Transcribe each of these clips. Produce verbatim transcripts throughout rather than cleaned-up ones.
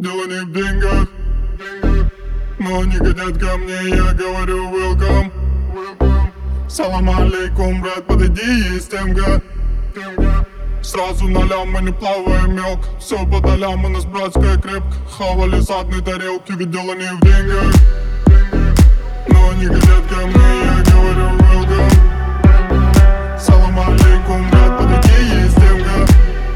Дело не в деньгах, но они хотят ко мне, я говорю welcome. Салам алейкум, брат, подойди, есть темга. Сразу на лям, мы не плаваем мелк. Все по долям, у нас братская крепка. Хавали с одной тарелки, ведь дело не в деньгах, но они хотят ко мне, я говорю welcome. Салам алейкум, брат, подойди, есть темга.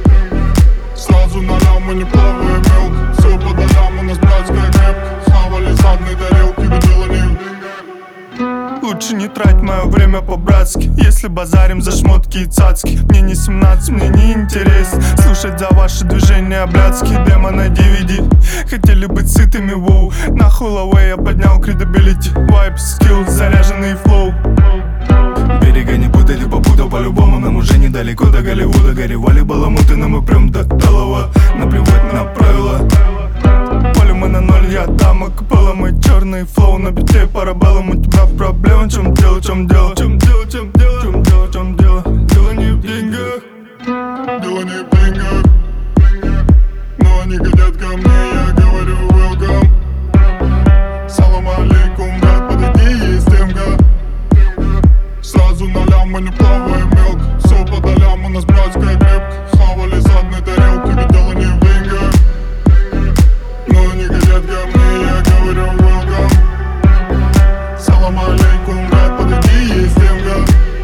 Сразу на лям, мы не плаваем мелк. Все по долям, у нас братская крепка. Хавали с одной тарелки, ведь дело не в деньгах. Лучше не трать мое время по-братски. Если базарим за шмотки и цацки, мне не семнадцать, мне не интересно слушать за ваши движения блядские. Демо на ди ви ди. Хотели быть сытыми, воу. На Huawei я поднял credibility. Vibe, skill, заряженный флоу. Берега не путали, попутал по-любому. Нам уже недалеко до Голливуда. Горевали баламуты, но мы прям до талого. Наплевать на правила. Поле мы на ноль, я дама капелла. Мой черный флоу на бите парабеллум. У тебя проблема, в чем дело, в чем дело? В чем дело, в чем дело, в чем дело, в чем дело? Дело не в деньгах, дело не в деньгах, но они хотят ко мне, я говорю welcome. Салам алейкум, брат, подойди, есть темга. Сразу на лям, мы не плаваем мелк. Все по долям, у нас братская крепка. Хавали с одной тарелки, ведь дело не в деньгах, но они хотят ко мне, я говорю welcome. Салам алейкум, брат, подойди, есть темга.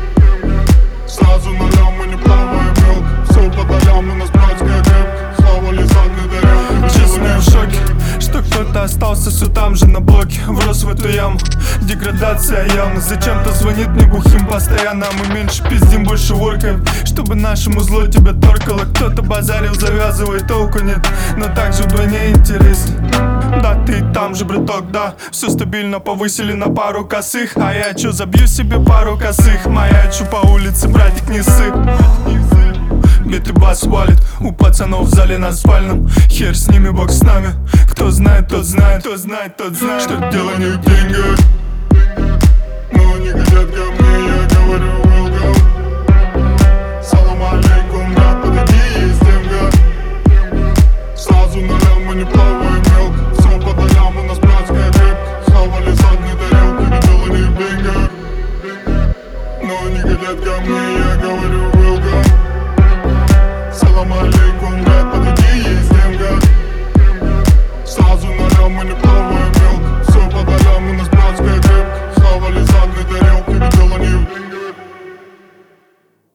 Сразу на лям, мы не плаваем мелк. Все по долям, у нас братская крепка. Хавали с одной тарелки. Честно, я в шоке, что кто-то остался все там же на блоке. Врос в эту яму, деградация явно. Зачем-то звонит мне бухим постоянно, а мы меньше пиздим, больше воркаем, чтобы нашему зло тебя торкало. Кто-то базарил, завязывай, толку нет, но также вдвойне интересно. Да, ты там же, браток, да. Все стабильно, повысили на пару косых. А я чё, забью себе пару косых. Маячу по улице, братик, не сыпь. Бит и бас валит, у пацанов в зале на спальном. Хер с ними, бог с нами. Кто знает, тот знает, кто знает, тот знает, что дело не в деньгах, но они хотят ко мне, я говорю